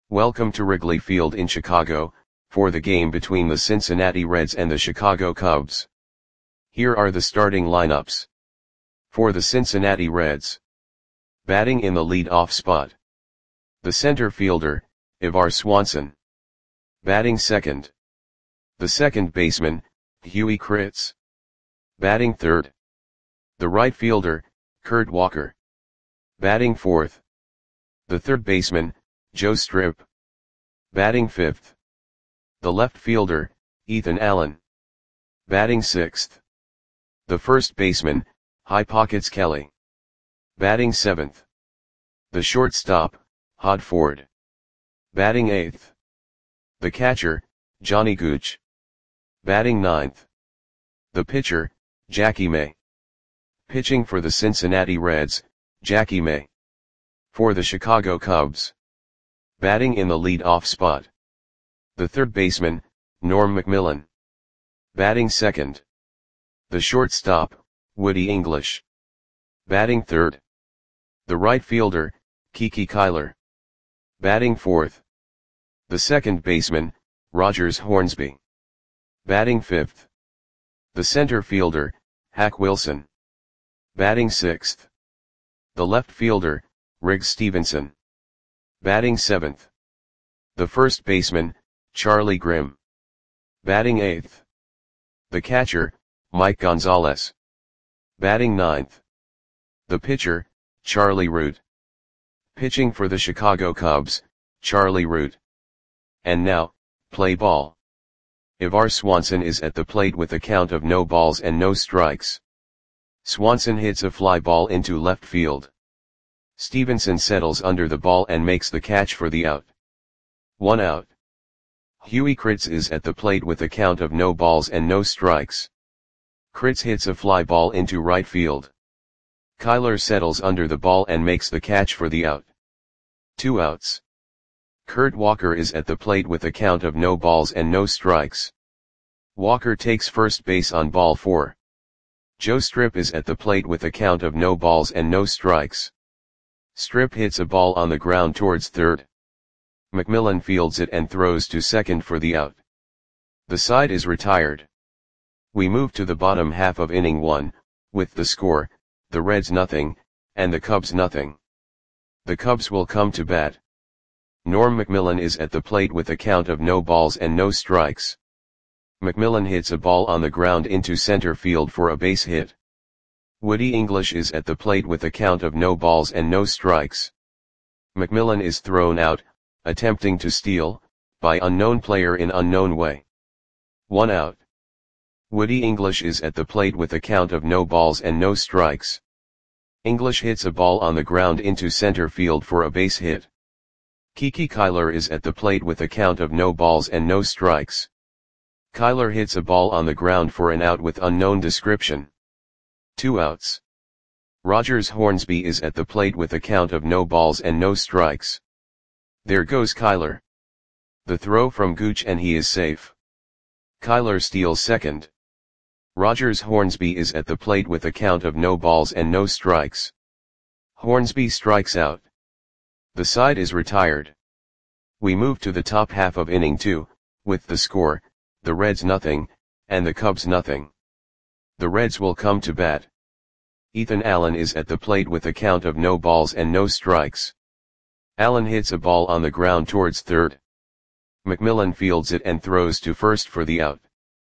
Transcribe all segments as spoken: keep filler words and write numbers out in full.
Welcome to Wrigley Field in Chicago, for the game between the Cincinnati Reds and the Chicago Cubs. Here are the starting lineups. For the Cincinnati Reds. Batting in the lead-off spot. The center fielder, Ivar Swanson. Batting second. The second baseman, Huey Kritz. Batting third. The right fielder, Kurt Walker. Batting fourth. The third baseman, Joe Strip. Batting fifth. The left fielder, Ethan Allen. Batting sixth. The first baseman, High Pockets Kelly. Batting seventh. The shortstop, Hod Ford. Batting eighth. The catcher, Johnny Gooch. Batting ninth. The pitcher, Jackie May. Pitching for the Cincinnati Reds, Jackie May. For the Chicago Cubs. Batting in the lead-off spot. The third baseman, Norm Macmillan. Batting second. The shortstop, Woody English. Batting third. The right fielder, Kiki Kyler. Batting fourth. The second baseman, Rogers Hornsby. Batting fifth. The center fielder, Hack Wilson. Batting sixth. The left fielder, Riggs Stevenson. Batting seventh. The first baseman, Charlie Grimm. Batting eighth. The catcher, Mike Gonzalez. Batting ninth. The pitcher, Charlie Root. Pitching for the Chicago Cubs, Charlie Root. And now, play ball. Ivar Swanson is at the plate with a count of no balls and no strikes. Swanson hits a fly ball into left field. Stevenson settles under the ball and makes the catch for the out. One out. Huey Kritz is at the plate with a count of no balls and no strikes. Kritz hits a fly ball into right field. Kyler settles under the ball and makes the catch for the out. Two outs. Kurt Walker is at the plate with a count of no balls and no strikes. Walker takes first base on ball four. Joe Strip is at the plate with a count of no balls and no strikes. Strip hits a ball on the ground towards third. Macmillan fields it and throws to second for the out. The side is retired. We move to the bottom half of inning one, with the score, the Reds nothing, and the Cubs nothing. The Cubs will come to bat. Norm Macmillan is at the plate with a count of no balls and no strikes. Macmillan hits a ball on the ground into center field for a base hit. Woody English is at the plate with a count of no balls and no strikes. Macmillan is thrown out, attempting to steal, by unknown player in unknown way. One out. Woody English is at the plate with a count of no balls and no strikes. English hits a ball on the ground into center field for a base hit. Kiki Kyler is at the plate with a count of no balls and no strikes. Kyler hits a ball on the ground for an out with unknown description. Two outs. Rogers Hornsby is at the plate with a count of no balls and no strikes. There goes Kyler. The throw from Gooch and he is safe. Kyler steals second. Rogers Hornsby is at the plate with a count of no balls and no strikes. Hornsby strikes out. The side is retired. We move to the top half of inning two, with the score, the Reds nothing, and the Cubs nothing. The Reds will come to bat. Ethan Allen is at the plate with a count of no balls and no strikes. Allen hits a ball on the ground towards third. Macmillan fields it and throws to first for the out.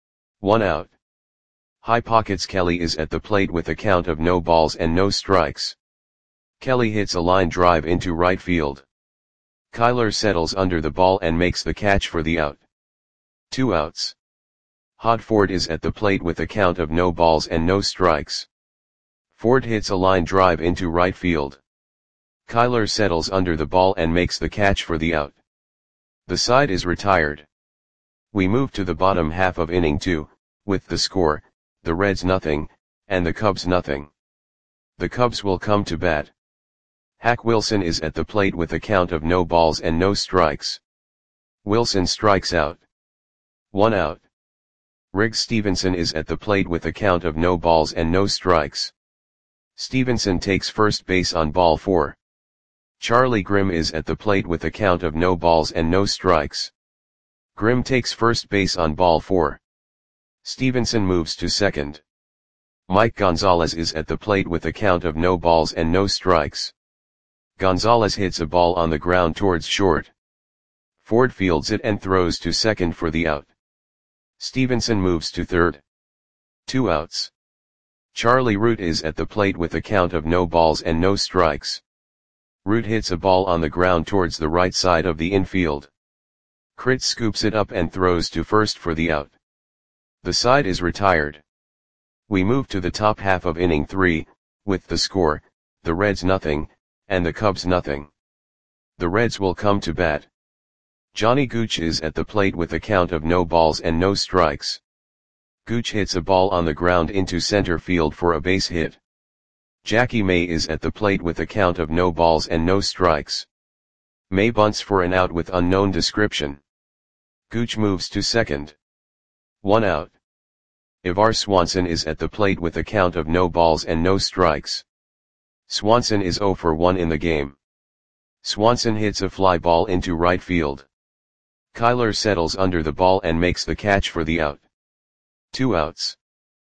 One out. High Pockets Kelly is at the plate with a count of no balls and no strikes. Kelly hits a line drive into right field. Kyler settles under the ball and makes the catch for the out. Two outs. Hod Ford is at the plate with a count of no balls and no strikes. Ford hits a line drive into right field. Kyler settles under the ball and makes the catch for the out. The side is retired. We move to the bottom half of inning two, with the score, the Reds nothing, and the Cubs nothing. The Cubs will come to bat. Hack Wilson is at the plate with a count of no balls and no strikes. Wilson strikes out. One out. Riggs Stevenson is at the plate with a count of no balls and no strikes. Stevenson takes first base on ball four. Charlie Grimm is at the plate with a count of no balls and no strikes. Grimm takes first base on ball four. Stevenson moves to second. Mike Gonzalez is at the plate with a count of no balls and no strikes. Gonzalez hits a ball on the ground towards short. Ford fields it and throws to second for the out. Stevenson moves to third. Two outs. Charlie Root is at the plate with a count of no balls and no strikes. Root hits a ball on the ground towards the right side of the infield. Critz scoops it up and throws to first for the out. The side is retired. We move to the top half of inning three, with the score, the Reds nothing, and the Cubs nothing. The Reds will come to bat. Johnny Gooch is at the plate with a count of no balls and no strikes. Gooch hits a ball on the ground into center field for a base hit. Jackie May is at the plate with a count of no balls and no strikes. May bunts for an out with unknown description. Gooch moves to second. One out. Ivar Swanson is at the plate with a count of no balls and no strikes. Swanson is oh for one in the game. Swanson hits a fly ball into right field. Kyler settles under the ball and makes the catch for the out. Two outs.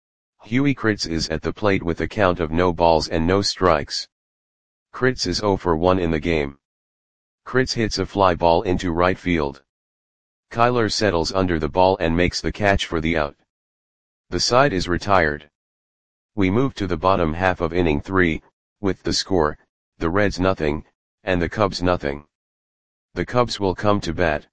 Huey Critz is at the plate with a count of no balls and no strikes. Critz is oh for one in the game. Critz hits a fly ball into right field. Kyler settles under the ball and makes the catch for the out. The side is retired. We move to the bottom half of inning three, with the score, the Reds nothing, and the Cubs nothing. The Cubs will come to bat.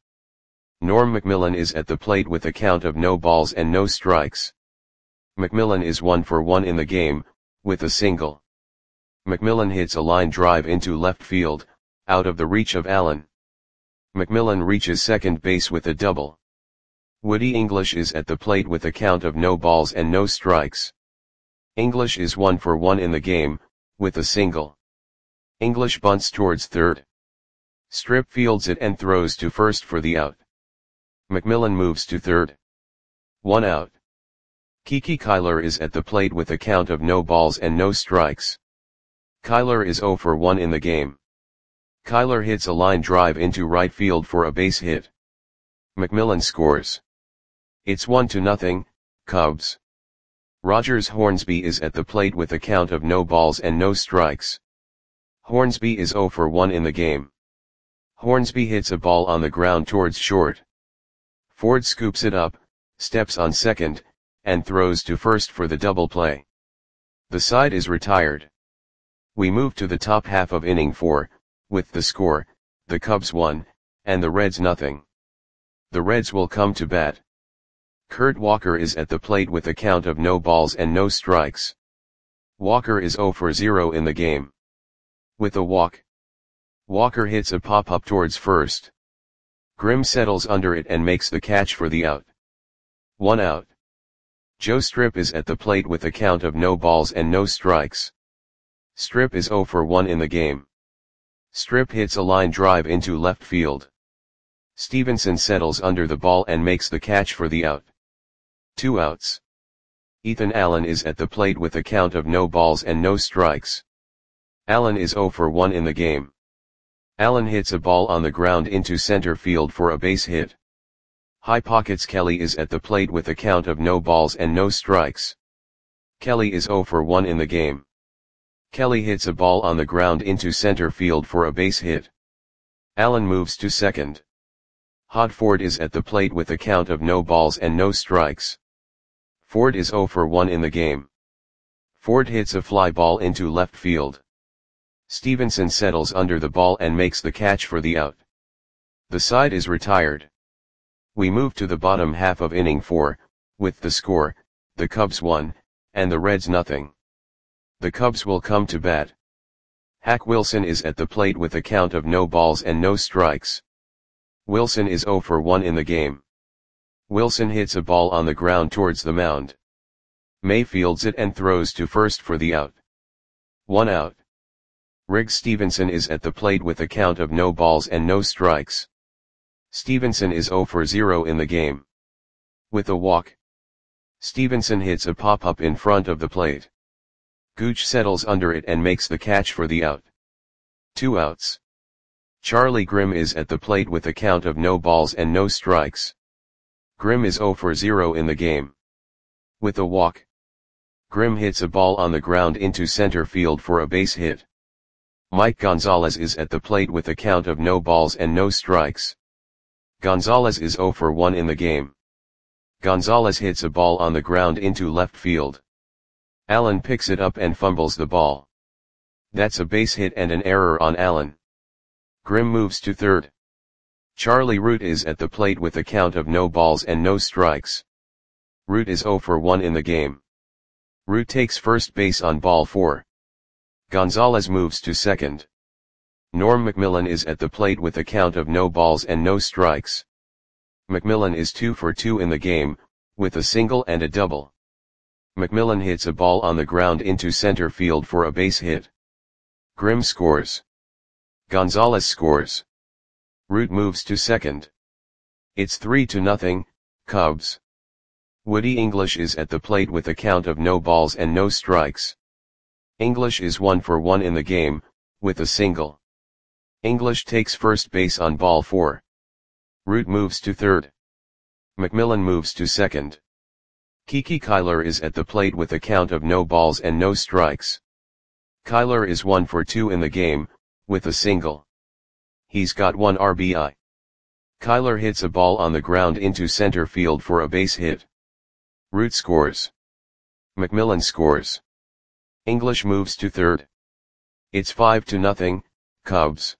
Norm McMillan is at the plate with a count of no balls and no strikes. McMillan is one for one in the game, with a single. McMillan hits a line drive into left field, out of the reach of Allen. McMillan reaches second base with a double. Woody English is at the plate with a count of no balls and no strikes. English is one for one in the game, with a single. English bunts towards third. Strip fields it and throws to first for the out. McMillan moves to third. One out. Kiki Kyler is at the plate with a count of no balls and no strikes. Kyler is oh for one in the game. Kyler hits a line drive into right field for a base hit. McMillan scores. It's one to nothing, Cubs. Rogers Hornsby is at the plate with a count of no balls and no strikes. Hornsby is oh for one in the game. Hornsby hits a ball on the ground towards short. Ford scoops it up, steps on second, and throws to first for the double play. The side is retired. We move to the top half of inning four, with the score, the Cubs one, and the Reds nothing. The Reds will come to bat. Kurt Walker is at the plate with a count of no balls and no strikes. Walker is oh for zero in the game. With a walk. Walker hits a pop-up towards first. Grimm settles under it and makes the catch for the out. One out. Joe Strip is at the plate with a count of no balls and no strikes. Strip is oh for one in the game. Strip hits a line drive into left field. Stevenson settles under the ball and makes the catch for the out. Two outs. Ethan Allen is at the plate with a count of no balls and no strikes. Allen is oh for one in the game. Allen hits a ball on the ground into center field for a base hit. High Pockets Kelly is at the plate with a count of no balls and no strikes. Kelly is oh for one in the game. Kelly hits a ball on the ground into center field for a base hit. Allen moves to second. Hod Ford is at the plate with a count of no balls and no strikes. Ford is oh for one in the game. Ford hits a fly ball into left field. Stevenson settles under the ball and makes the catch for the out. The side is retired. We move to the bottom half of inning four, with the score, the Cubs one, and the Reds nothing. The Cubs will come to bat. Hack Wilson is at the plate with a count of no balls and no strikes. Wilson is oh for one in the game. Wilson hits a ball on the ground towards the mound. May fields it and throws to first for the out. One out. Riggs Stevenson is at the plate with a count of no balls and no strikes. Stevenson is oh for zero in the game. With a walk. Stevenson hits a pop-up in front of the plate. Gooch settles under it and makes the catch for the out. Two outs. Charlie Grimm is at the plate with a count of no balls and no strikes. Grimm is zero for zero in the game. With a walk, Grimm hits a ball on the ground into center field for a base hit. Mike Gonzalez is at the plate with a count of no balls and no strikes. Gonzalez is zero for one in the game. Gonzalez hits a ball on the ground into left field. Allen picks it up and fumbles the ball. That's a base hit and an error on Allen. Grimm moves to third. Charlie Root is at the plate with a count of no balls and no strikes. Root is zero for one in the game. Root takes first base on ball four. Gonzalez moves to second. Norm McMillan is at the plate with a count of no balls and no strikes. McMillan is two for two in the game, with a single and a double. McMillan hits a ball on the ground into center field for a base hit. Grimm scores. Gonzalez scores. Root moves to second. It's three to nothing, Cubs. Woody English is at the plate with a count of no balls and no strikes. English is one for one in the game, with a single. English takes first base on ball four. Root moves to third. McMillan moves to second. Kiki Kyler is at the plate with a count of no balls and no strikes. Kyler is one for two in the game, with a single. He's got one R B I. Kyler hits a ball on the ground into center field for a base hit. Root scores. McMillan scores. English moves to third. It's five to nothing, Cubs.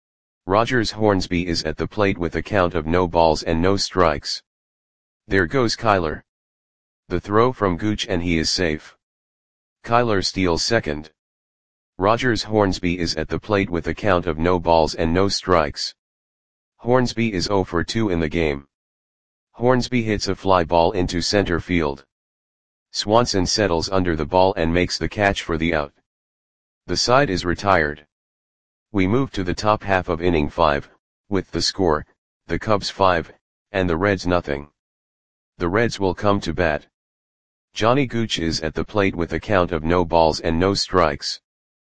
Rogers Hornsby is at the plate with a count of no balls and no strikes. There goes Kyler. The throw from Gooch and he is safe. Kyler steals second. Rogers Hornsby is at the plate with a count of no balls and no strikes. Hornsby is zero for two in the game. Hornsby hits a fly ball into center field. Swanson settles under the ball and makes the catch for the out. The side is retired. We move to the top half of inning five, with the score, the Cubs five, and the Reds nothing. The Reds will come to bat. Johnny Gooch is at the plate with a count of no balls and no strikes.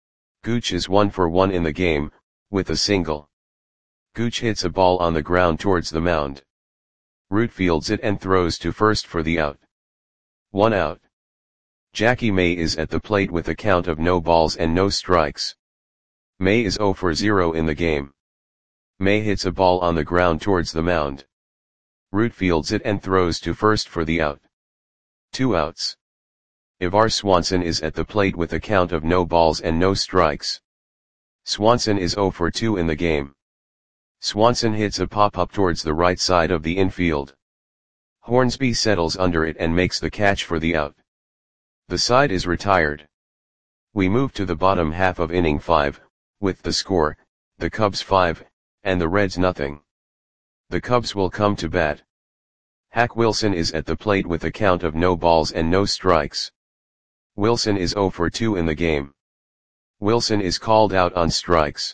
Gooch is one for one in the game, with a single. Gooch hits a ball on the ground towards the mound. Root fields it and throws to first for the out. One out. Jackie May is at the plate with a count of no balls and no strikes. May is zero for zero in the game. May hits a ball on the ground towards the mound. Root fields it and throws to first for the out. Two outs. Ivar Swanson is at the plate with a count of no balls and no strikes. Swanson is zero for two in the game. Swanson hits a pop-up towards the right side of the infield. Hornsby settles under it and makes the catch for the out. The side is retired. We move to the bottom half of inning five, with the score, the Cubs five, and the Reds nothing. The Cubs will come to bat. Hack Wilson is at the plate with a count of no balls and no strikes. Wilson is zero for two in the game. Wilson is called out on strikes.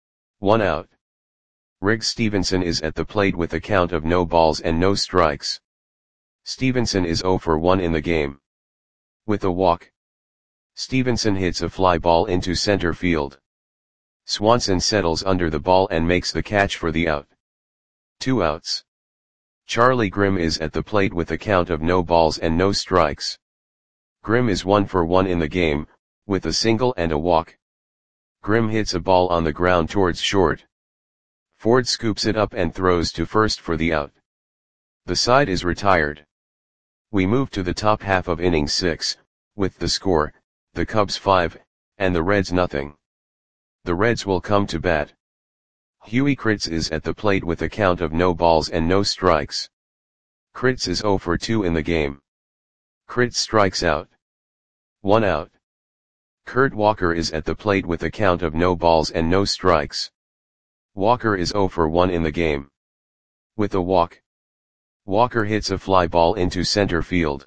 One out. Riggs Stevenson is at the plate with a count of no balls and no strikes. Stevenson is zero for one in the game. With a walk, Stevenson hits a fly ball into center field. Swanson settles under the ball and makes the catch for the out. Two outs. Charlie Grimm is at the plate with a count of no balls and no strikes. Grimm is one for one in the game, with a single and a walk. Grimm hits a ball on the ground towards short. Ford scoops it up and throws to first for the out. The side is retired. We move to the top half of inning six, with the score, the Cubs five, and the Reds nothing. The Reds will come to bat. Huey Kritz is at the plate with a count of no balls and no strikes. Kritz is zero for two in the game. Kritz strikes out. One out. Kurt Walker is at the plate with a count of no balls and no strikes. Walker is zero for one in the game. With a walk, Walker hits a fly ball into center field.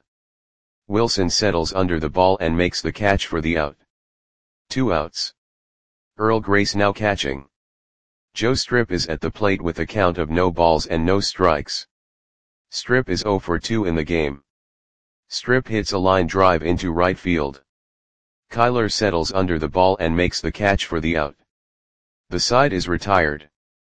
Wilson settles under the ball and makes the catch for the out. Two outs. Earl Grace now catching. Joe Strip is at the plate with a count of no balls and no strikes. Strip is zero for two in the game. Strip hits a line drive into right field. Kyler settles under the ball and makes the catch for the out. The side is retired.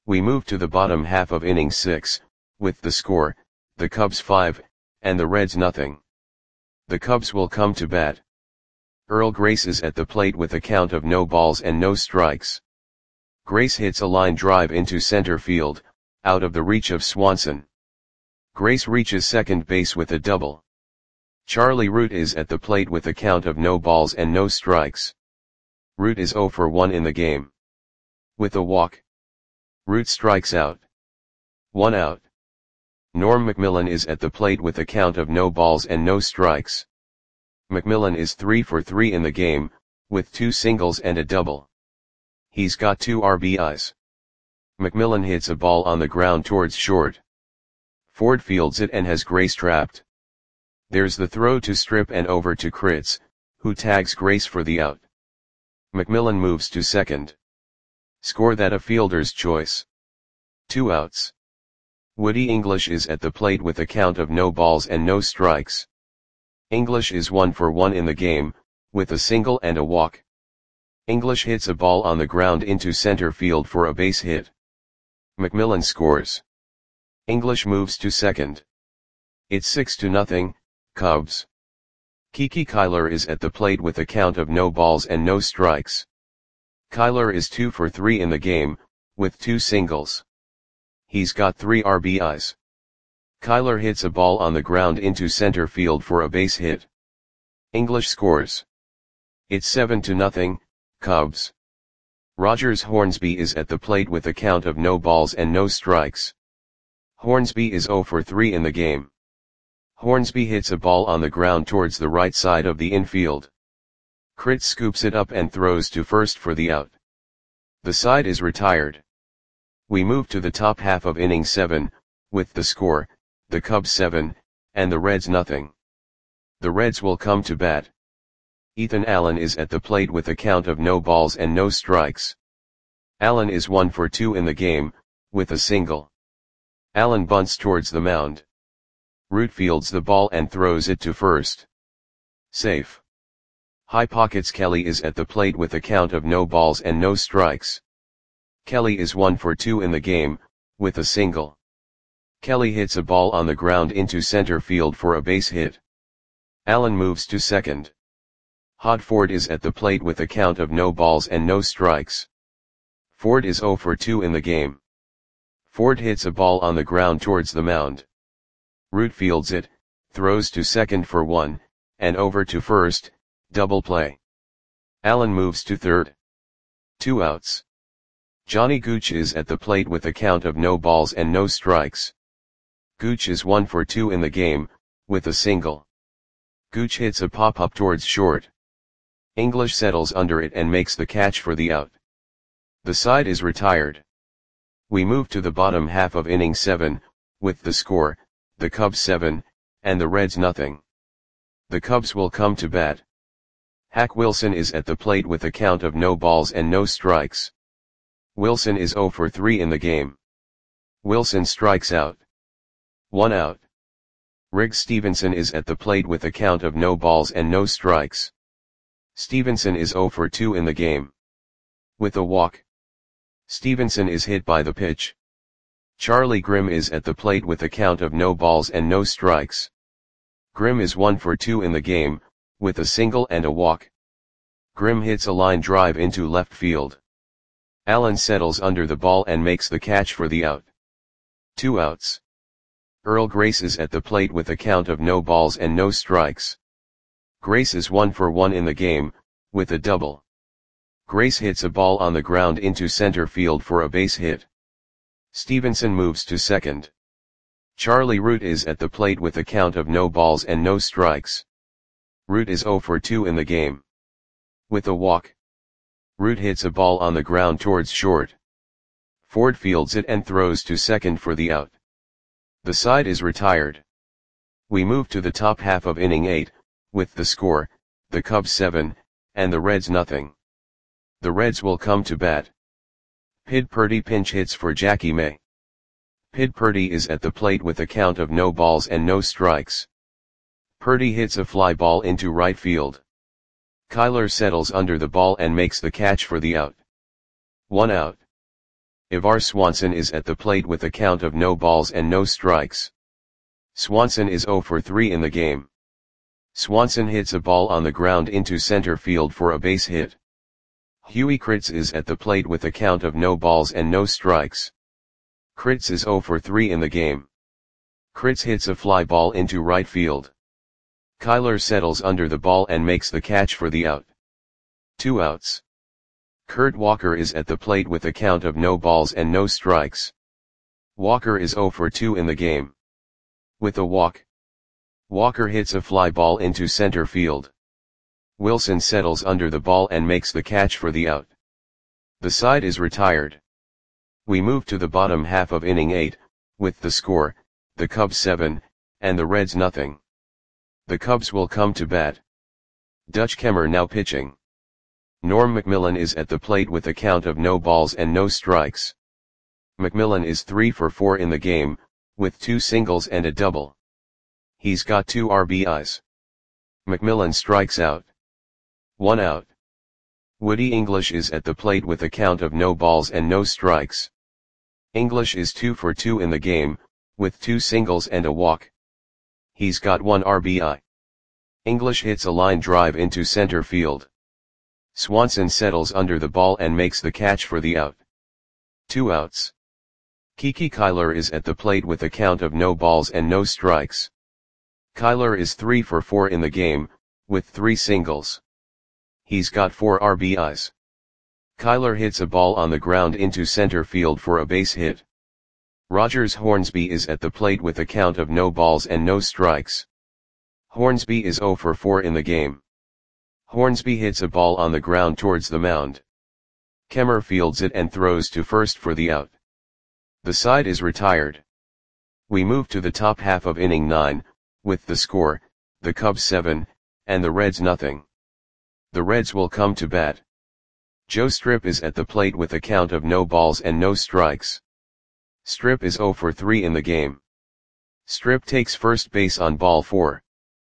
We move to the bottom half of inning six, with the score, the Cubs five, and the Reds nothing. The Cubs will come to bat. Earl Grace is at the plate with a count of no balls and no strikes. Grace hits a line drive into center field, out of the reach of Swanson. Grace reaches second base with a double. Charlie Root is at the plate with a count of no balls and no strikes. Root is oh for one in the game. With a walk, Root strikes out. One out. Norm Macmillan is at the plate with a count of no balls and no strikes. Macmillan is three for three in the game, with two singles and a double. He's got two R B Is. Macmillan hits a ball on the ground towards short. Ford fields it and has Grace trapped. There's the throw to Strip and over to Kritz, who tags Grace for the out. Macmillan moves to second. Score that a fielder's choice. Two outs. Woody English is at the plate with a count of no balls and no strikes. English is one for one in the game, with a single and a walk. English hits a ball on the ground into center field for a base hit. Macmillan scores. English moves to second. It's six to nothing, Cubs. Kiki Kyler is at the plate with a count of no balls and no strikes. Kyler is two for three in the game, with two singles. He's got three R B Is. Kyler hits a ball on the ground into center field for a base hit. English scores. It's seven to nothing, Cubs. Rogers Hornsby is at the plate with a count of no balls and no strikes. Hornsby is oh for three in the game. Hornsby hits a ball on the ground towards the right side of the infield. Kritz scoops it up and throws to first for the out. The side is retired. We move to the top half of inning seven, with the score, the Cubs seven, and the Reds nothing. The Reds will come to bat. Ethan Allen is at the plate with a count of no balls and no strikes. Allen is one for two in the game, with a single. Allen bunts towards the mound. Root fields the ball and throws it to first. Safe. High Pockets Kelly is at the plate with a count of no balls and no strikes. Kelly is one for two in the game, with a single. Kelly hits a ball on the ground into center field for a base hit. Allen moves to second. Hod Ford is at the plate with a count of no balls and no strikes. Ford is oh for two in the game. Ford hits a ball on the ground towards the mound. Root fields it, throws to second for one, and over to first, double play. Allen moves to third. Two outs. Johnny Gooch is at the plate with a count of no balls and no strikes. Gooch is one for two in the game, with a single. Gooch hits a pop-up towards short. English settles under it and makes the catch for the out. The side is retired. We move to the bottom half of inning seven, with the score, the Cubs seven, and the Reds nothing. The Cubs will come to bat. Hack Wilson is at the plate with a count of no balls and no strikes. Wilson is oh for three in the game. Wilson strikes out. One out. Riggs Stevenson is at the plate with a count of no balls and no strikes. Stevenson is oh for two in the game. With a walk. Stevenson is hit by the pitch. Charlie Grimm is at the plate with a count of no balls and no strikes. Grimm is one for two in the game, with a single and a walk. Grimm hits a line drive into left field. Allen settles under the ball and makes the catch for the out. Two outs. Earl Grace is at the plate with a count of no balls and no strikes. Grace is one for one in the game, with a double. Grace hits a ball on the ground into center field for a base hit. Stevenson moves to second. Charlie Root is at the plate with a count of no balls and no strikes. Root is oh for two in the game. With a walk. Root hits a ball on the ground towards short. Ford fields it and throws to second for the out. The side is retired. We move to the top half of inning eight, with the score, the Cubs seven, and the Reds nothing. The Reds will come to bat. Pid Purdy pinch hits for Jackie May. Pid Purdy is at the plate with a count of no balls and no strikes. Purdy hits a fly ball into right field. Kyler settles under the ball and makes the catch for the out. One out. Ivar Swanson is at the plate with a count of no balls and no strikes. Swanson is zero for three in the game. Swanson hits a ball on the ground into center field for a base hit. Huey Kritz is at the plate with a count of no balls and no strikes. Kritz is zero for three in the game. Kritz hits a fly ball into right field. Kyler settles under the ball and makes the catch for the out. Two outs. Kurt Walker is at the plate with a count of no balls and no strikes. Walker is zero for two in the game. With a walk, Walker hits a fly ball into center field. Wilson settles under the ball and makes the catch for the out. The side is retired. We move to the bottom half of inning eight, with the score, the Cubs seven, and the Reds nothing. The Cubs will come to bat. Dutch Kemmer now pitching. Norm McMillan is at the plate with a count of no balls and no strikes. McMillan is three for four in the game, with two singles and a double. He's got two R B Is. McMillan strikes out. One out. Woody English is at the plate with a count of no balls and no strikes. English is two for two in the game, with two singles and a walk. He's got one R B I. English hits a line drive into center field. Swanson settles under the ball and makes the catch for the out. Two outs. Kiki Kyler is at the plate with a count of no balls and no strikes. Kyler is three for four in the game, with three singles. He's got four R B Is. Kyler hits a ball on the ground into center field for a base hit. Rogers Hornsby is at the plate with a count of no balls and no strikes. Hornsby is zero for four in the game. Hornsby hits a ball on the ground towards the mound. Kemmer fields it and throws to first for the out. The side is retired. We move to the top half of inning nine, with the score, the Cubs seven, and the Reds nothing. The Reds will come to bat. Joe Strip is at the plate with a count of no balls and no strikes. Strip is zero for three in the game. Strip takes first base on ball four.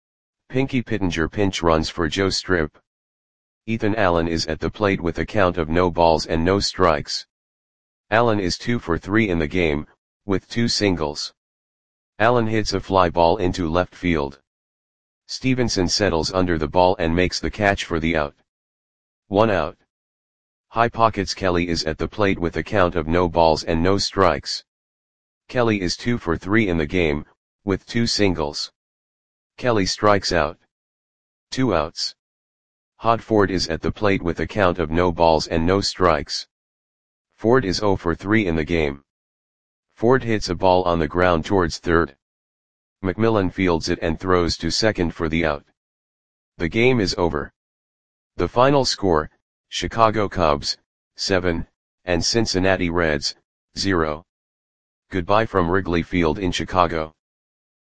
Pinky Pittenger pinch runs for Joe Strip. Ethan Allen is at the plate with a count of no balls and no strikes. Allen is two for three in the game, with two singles. Allen hits a fly ball into left field. Stevenson settles under the ball and makes the catch for the out. One out. High Pockets Kelly is at the plate with a count of no balls and no strikes. Kelly is two for three in the game, with two singles. Kelly strikes out. Two outs. Hod Ford is at the plate with a count of no balls and no strikes. Ford is zero for three in the game. Ford hits a ball on the ground towards third. McMillan fields it and throws to second for the out. The game is over. The final score, Chicago Cubs, seven, and Cincinnati Reds, zero. Goodbye from Wrigley Field in Chicago.